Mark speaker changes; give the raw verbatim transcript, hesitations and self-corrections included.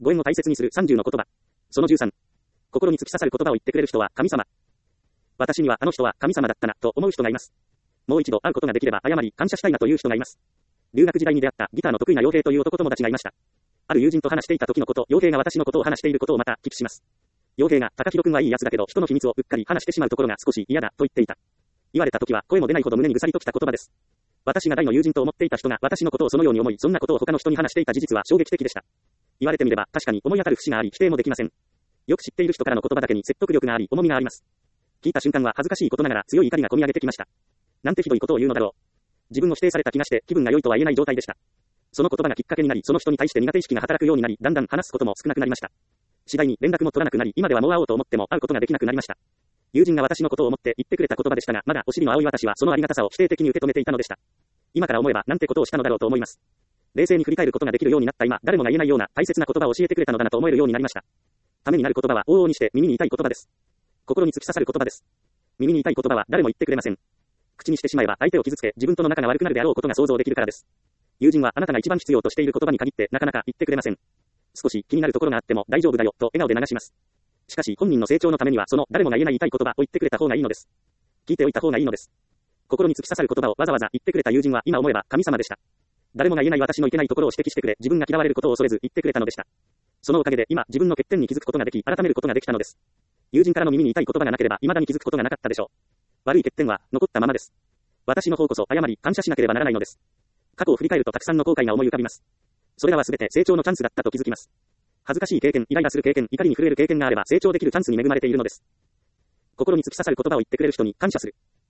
Speaker 1: ご縁を大切にするさんじゅうの言葉。そのじゅうさん。心に突き刺さる言葉を言ってくれる人は神様。私にはあの人は神様だったな、と思う人がいます。もう一度会うことができれば謝り感謝したいなという人がいます。留学時代に出会ったギターの得意な傭兵という男友達がいました。ある友人と話していた時のこと、傭兵が私のことを話していることをまた聞きします。傭兵が、高弘くんはいい奴だけど人の秘密をうっかり話してしまうところが少し嫌だ、と言っていた。言われた時は声も出ないほど胸にぐさりときた言葉です。私が大の友人と思っていた人が私のことをそのように思い、そんなことを他の人に話していた事実は衝撃的でした。言われてみれば確かに思い当たる節があり否定もできません。よく知っている人からの言葉だけに説得力があり重みがあります。聞いた瞬間は恥ずかしいことながら強い怒りが込み上げてきました。なんてひどいことを言うのだろう。自分を否定された気がして気分が良いとは言えない状態でした。その言葉がきっかけになり、その人に対して苦手意識が働くようになり、だんだん話すことも少なくなりました。次第に連絡も取らなくなり、今ではもう会おうと思っても会うことができなくなりました。友人が私のことを思って言ってくれた言葉でしたが、まだお尻の青い私はそのありがたさを否定的に受け止めていたのでした。今から思えばなんてことをしたのだろうと思います。冷静に振り返ることができるようになった今、誰もが言えないような大切な言葉を教えてくれたのだなと思えるようになりました。ためになる言葉は往々にして耳に痛い言葉です。心に突き刺さる言葉です。耳に痛い言葉は誰も言ってくれません。口にしてしまえば相手を傷つけ、自分との仲が悪くなるであろうことが想像できるからです。友人はあなたが一番必要としている言葉に限ってなかなか言ってくれません。少し気になるところがあっても大丈夫だよと笑顔で流します。しかし本人の成長のためにはその誰もが言えない痛い言葉を言ってくれた方がいいのです。聞いておいた方がいいのです。心に突き刺さる言葉をわざわざ言ってくれた友人は今思えば神様でした。誰もが言えない私のいけないところを指摘してくれ、自分が嫌われることを恐れず言ってくれたのでした。そのおかげで今自分の欠点に気づくことができ、改めることができたのです。友人からの耳に痛い言葉がなければ未だに気づくことがなかったでしょう。悪い欠点は残ったままです。私の方こそ謝り感謝しなければならないのです。過去を振り返るとたくさんの後悔が思い浮かびます。それらはすべて成長のチャンスだったと気づきます。恥ずかしい経験、イライラする経験、怒りに震える経験があれば成長できるチャンスに恵まれているのです。心に突き刺さる言葉を言ってくれる人に感謝する。